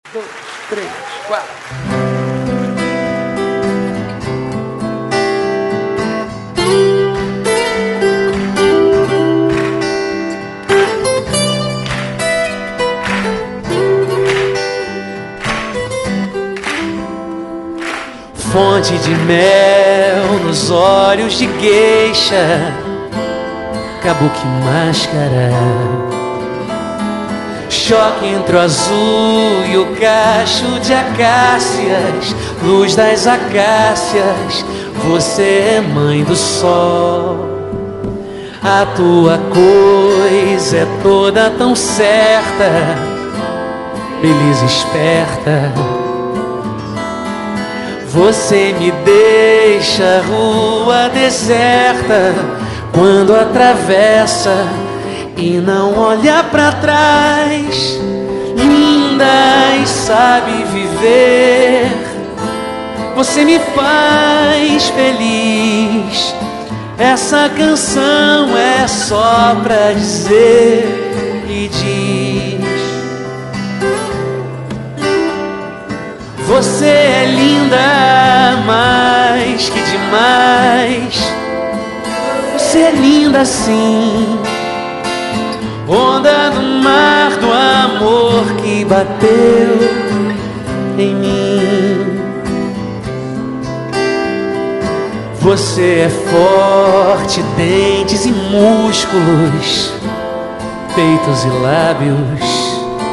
2, 3, 4. Fonte de mel nos olhos de gueixa, kabuki máscara, choque entre o azul e o cacho de acácias, luz das acácias, você é mãe do sol. A tua coisa é toda tão certa, beleza esperta. Você me deixa rua deserta quando atravessa e não olha pra trás. Linda e sabe viver, você me faz feliz. Essa canção é só pra dizer e diz: você é linda mais que demais. Você é linda assim, onda no mar do amor que bateu em mim. Você é forte, dentes e músculos, peitos e lábios.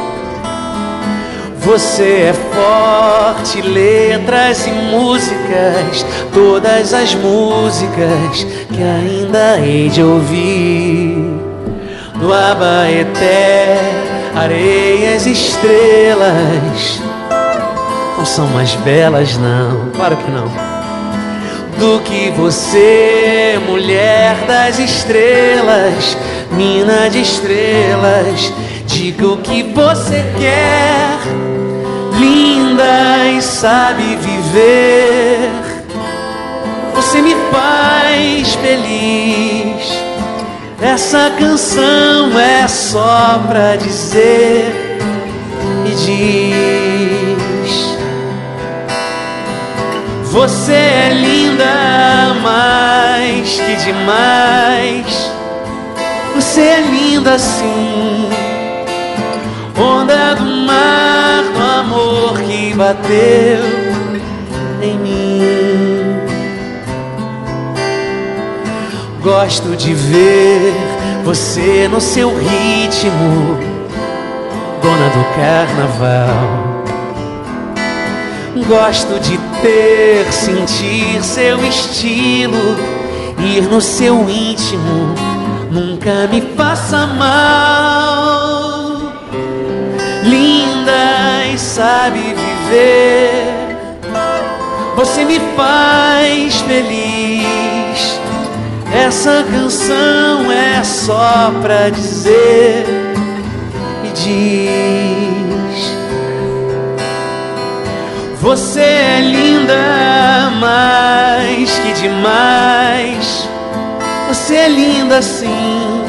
Você é forte, letras e músicas, todas as músicas que ainda hei de ouvir. Do Abaeté, areias e estrelas não são mais belas não, claro que não, do que você, mulher das estrelas, mina de estrelas. Diga o que você quer, linda e sabe viver. Você me faz feliz. Essa canção é só pra dizer e diz: você é linda mais que demais. Você é linda assim, onda do mar do amor que bateu em mim. Gosto de ver você no seu ritmo, dona do carnaval. Gosto de sentir seu estilo, ir no seu íntimo, nunca me faça mal. Linda e sabe viver, você me faz feliz. Essa canção é só pra dizer e diz: você é linda mais que demais. Você é linda assim,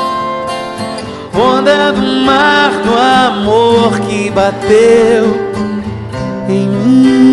onda do mar do amor que bateu em mim.